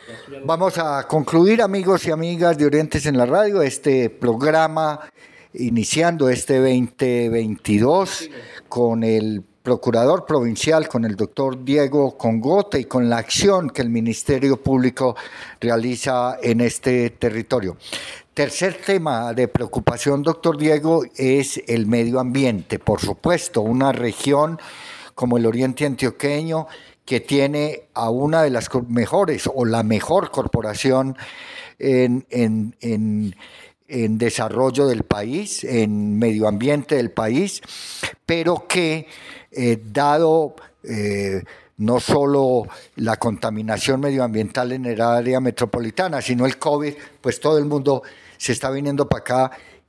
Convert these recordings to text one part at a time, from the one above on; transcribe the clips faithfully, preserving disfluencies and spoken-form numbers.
Vamos a concluir, amigos y amigas de Orientes en la Radio, este programa iniciando este veinte veintidós con el procurador provincial, con el doctor Diego Congote y con la acción que el Ministerio Público realiza en este territorio. Tercer tema de preocupación, doctor Diego, es el medio ambiente. Por supuesto, una región como el Oriente Antioqueño, que tiene a una de las mejores o la mejor corporación en, en, en, en desarrollo del país, en medio ambiente del país, pero que eh, dado eh, no solo la contaminación medioambiental en el área metropolitana, sino el COVID, pues todo el mundo se está viniendo para acá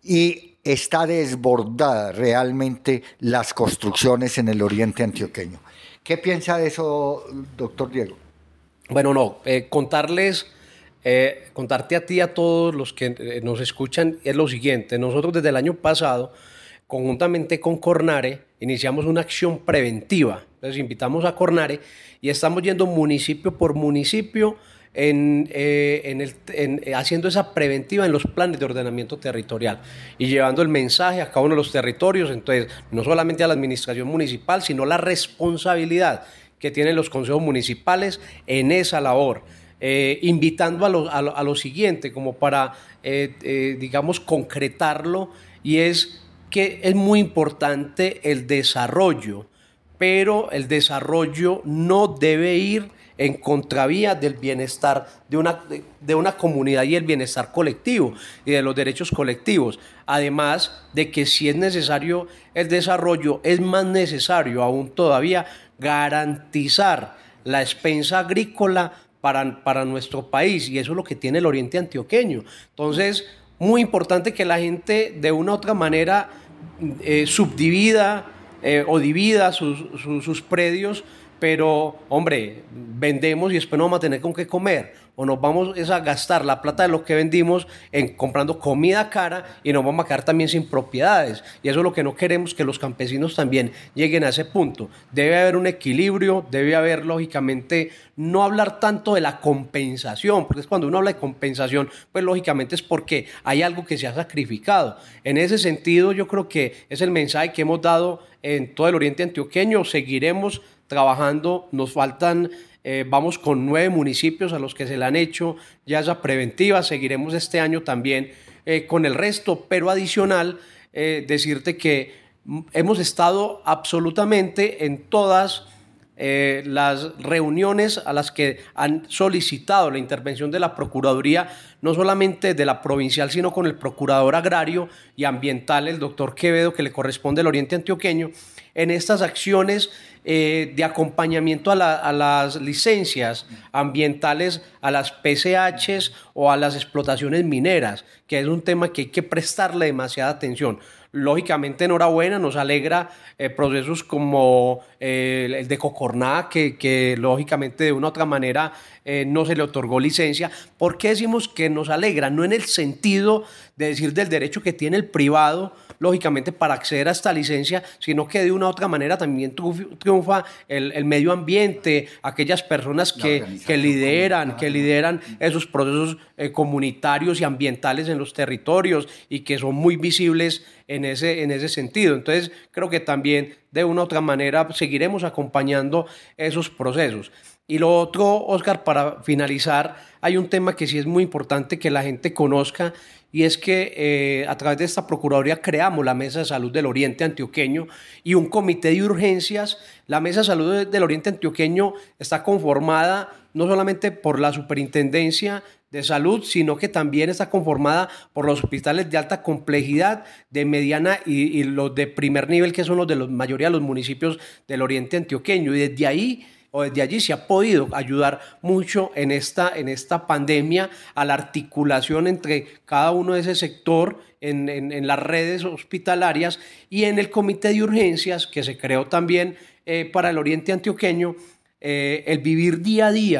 y está desbordada realmente las construcciones en el Oriente Antioqueño. ¿Qué piensa de eso, doctor Diego? Bueno, no, eh, contarles, eh, contarte a ti y a todos los que eh, nos escuchan es lo siguiente. Nosotros desde el año pasado, conjuntamente con Cornare, iniciamos una acción preventiva. Entonces invitamos a Cornare y estamos yendo municipio por municipio en, eh, en el, en, eh, haciendo esa preventiva en los planes de ordenamiento territorial y llevando el mensaje a cada uno de los territorios. Entonces, no solamente a la administración municipal, sino la responsabilidad que tienen los consejos municipales en esa labor, eh, invitando a lo, a, lo, a lo siguiente como para, eh, eh, digamos, concretarlo, y es que es muy importante el desarrollo, pero el desarrollo no debe ir en contravía del bienestar de una, de, de una comunidad y el bienestar colectivo y de los derechos colectivos. Además de que si es necesario el desarrollo, es más necesario aún todavía garantizar la expensa agrícola para, para nuestro país, y eso es lo que tiene el Oriente Antioqueño. Entonces, muy importante que la gente de una u otra manera eh, subdivida eh, o divida sus, sus, sus predios, pero, hombre, vendemos y después no vamos a tener con qué comer, o nos vamos a gastar la plata de lo que vendimos en comprando comida cara y nos vamos a quedar también sin propiedades, y eso es lo que no queremos, que los campesinos también lleguen a ese punto. Debe haber un equilibrio, debe haber, lógicamente, no hablar tanto de la compensación, porque es cuando uno habla de compensación, pues lógicamente es porque hay algo que se ha sacrificado. En ese sentido, yo creo que es el mensaje que hemos dado en todo el Oriente Antioqueño. Seguiremos trabajando, nos faltan, eh, vamos con nueve municipios a los que se le han hecho ya esa preventiva, seguiremos este año también eh, con el resto, pero adicional, eh, decirte que hemos estado absolutamente en todas eh, las reuniones a las que han solicitado la intervención de la Procuraduría, no solamente de la provincial, sino con el Procurador Agrario y Ambiental, el doctor Quevedo, que le corresponde al Oriente Antioqueño, en estas acciones eh, de acompañamiento a, la, a las licencias ambientales, a las P C Hs o a las explotaciones mineras, que es un tema que hay que prestarle demasiada atención. Lógicamente, enhorabuena, nos alegra eh, procesos como eh, el de Cocorná, que, que lógicamente de una u otra manera eh, no se le otorgó licencia. ¿Por qué decimos que nos alegra? No en el sentido de decir del derecho que tiene el privado, lógicamente, para acceder a esta licencia, sino que de una u otra manera también triunfa el, el medio ambiente, aquellas personas que, que lideran, que lideran esos procesos eh, comunitarios y ambientales en los territorios y que son muy visibles en ese, en ese sentido. Entonces, creo que también de una u otra manera seguiremos acompañando esos procesos. Y lo otro, Oscar, para finalizar, hay un tema que sí es muy importante que la gente conozca, y es que eh, a través de esta Procuraduría creamos la Mesa de Salud del Oriente Antioqueño y un comité de urgencias. La Mesa de Salud del Oriente Antioqueño está conformada no solamente por la Superintendencia de Salud, sino que también está conformada por los hospitales de alta complejidad, de mediana y, y los de primer nivel, que son los de la mayoría de los municipios del Oriente Antioqueño. Y desde ahí o desde allí se ha podido ayudar mucho en esta, en esta pandemia a la articulación entre cada uno de ese sector en, en, en las redes hospitalarias, y en el comité de urgencias que se creó también eh, para el Oriente Antioqueño, eh, el vivir día a día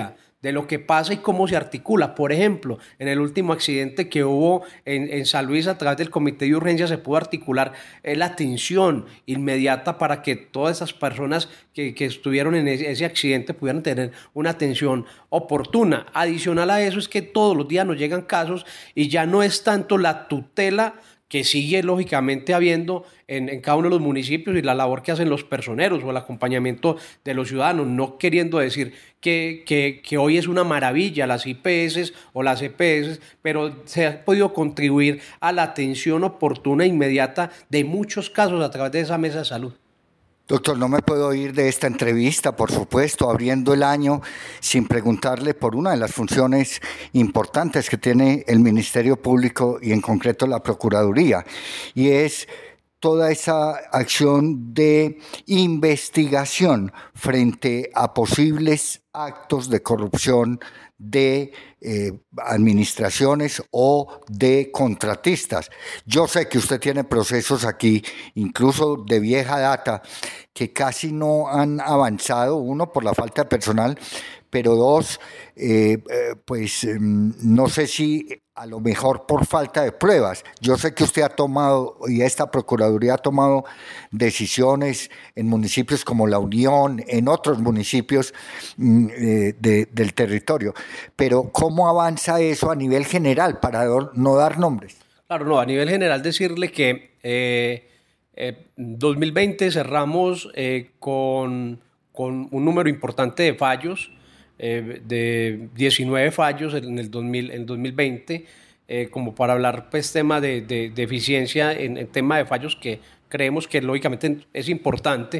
de lo que pasa y cómo se articula. Por ejemplo, en el último accidente que hubo en, en San Luis, a través del comité de urgencia se pudo articular eh, la atención inmediata para que todas esas personas que, que estuvieron en ese, ese accidente pudieran tener una atención oportuna. Adicional a eso es que todos los días nos llegan casos y ya no es tanto la tutela que sigue lógicamente habiendo en, en cada uno de los municipios y la labor que hacen los personeros o el acompañamiento de los ciudadanos, no queriendo decir que, que, que hoy es una maravilla las I P S o las E P S, pero se ha podido contribuir a la atención oportuna e inmediata de muchos casos a través de esa mesa de salud. Doctor, no me puedo ir de esta entrevista, por supuesto, abriendo el año sin preguntarle por una de las funciones importantes que tiene el Ministerio Público y en concreto la Procuraduría, y es toda esa acción de investigación frente a posibles actos de corrupción de eh, administraciones o de contratistas. Yo sé que usted tiene procesos aquí, incluso de vieja data, que casi no han avanzado, uno por la falta de personal, pero dos, eh, eh, pues eh, no sé si a lo mejor por falta de pruebas. Yo sé que usted ha tomado, y esta Procuraduría ha tomado decisiones en municipios como La Unión, en otros municipios eh, de, del territorio, pero ¿cómo avanza eso a nivel general, para no dar nombres? Claro, no, a nivel general decirle que eh, eh, dos mil veinte cerramos eh, con, con un número importante de fallos, Eh, de diecinueve fallos en el, dos mil, en el dos mil veinte, eh, como para hablar pues tema de, de, de eficiencia en, en tema de fallos que creemos que lógicamente es importante,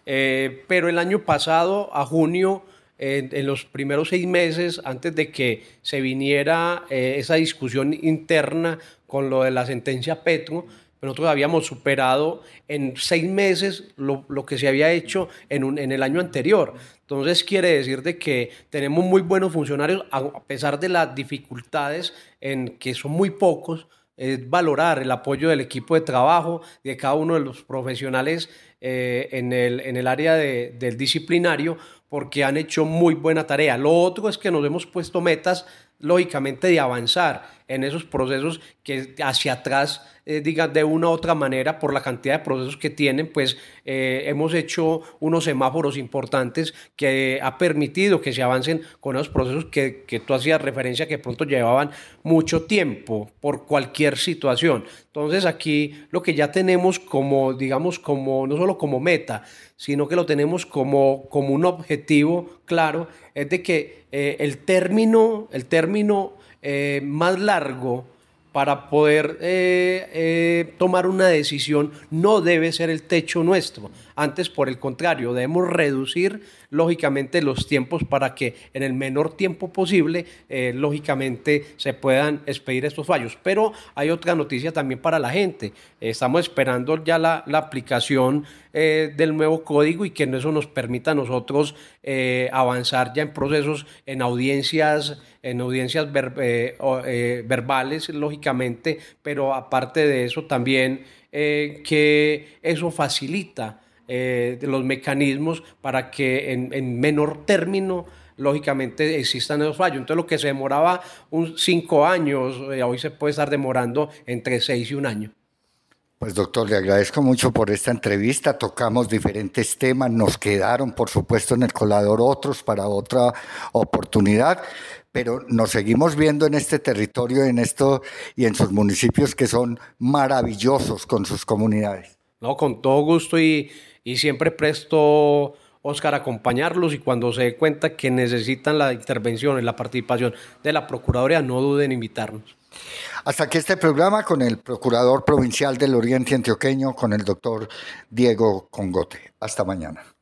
eh, pero el año pasado a junio, eh, en los primeros seis meses antes de que se viniera eh, esa discusión interna con lo de la sentencia Petro, nosotros habíamos superado en seis meses lo, lo que se había hecho en, un, en el año anterior. Entonces quiere decir de que tenemos muy buenos funcionarios, a pesar de las dificultades en que son muy pocos. Es valorar el apoyo del equipo de trabajo, de cada uno de los profesionales eh, en, el, en el área de, del disciplinario, porque han hecho muy buena tarea. Lo otro es que nos hemos puesto metas, lógicamente, de avanzar en esos procesos que hacia atrás, eh, digan de una u otra manera, por la cantidad de procesos que tienen, pues eh, hemos hecho unos semáforos importantes que ha permitido que se avancen con esos procesos que, que tú hacías referencia, que pronto llevaban mucho tiempo por cualquier situación. Entonces aquí lo que ya tenemos como, digamos, como no solo como meta, sino que lo tenemos como, como un objetivo claro, es de que eh, el término, el término eh, más largo para poder eh, eh, tomar una decisión no debe ser el techo nuestro. Antes, por el contrario, debemos reducir lógicamente los tiempos para que en el menor tiempo posible, eh, lógicamente, se puedan expedir estos fallos. Pero hay otra noticia también para la gente. Estamos esperando ya la, la aplicación eh, del nuevo código y que eso nos permita a nosotros eh, avanzar ya en procesos, en audiencias, en audiencias ver, eh, eh, verbales, lógicamente, pero aparte de eso también eh, que eso facilita Eh, de los mecanismos para que en, en menor término lógicamente existan esos fallos. Entonces lo que se demoraba un cinco años, eh, hoy se puede estar demorando entre seis y un año. Pues doctor, le agradezco mucho por esta entrevista, tocamos diferentes temas, nos quedaron por supuesto en el colador otros para otra oportunidad, pero nos seguimos viendo en este territorio en esto, y en sus municipios que son maravillosos con sus comunidades. No, con todo gusto y, y siempre presto, Oscar, a acompañarlos, y cuando se dé cuenta que necesitan la intervención y la participación de la Procuraduría, no duden en invitarnos. Hasta aquí este programa con el Procurador Provincial del Oriente Antioqueño, con el doctor Diego Congote. Hasta mañana.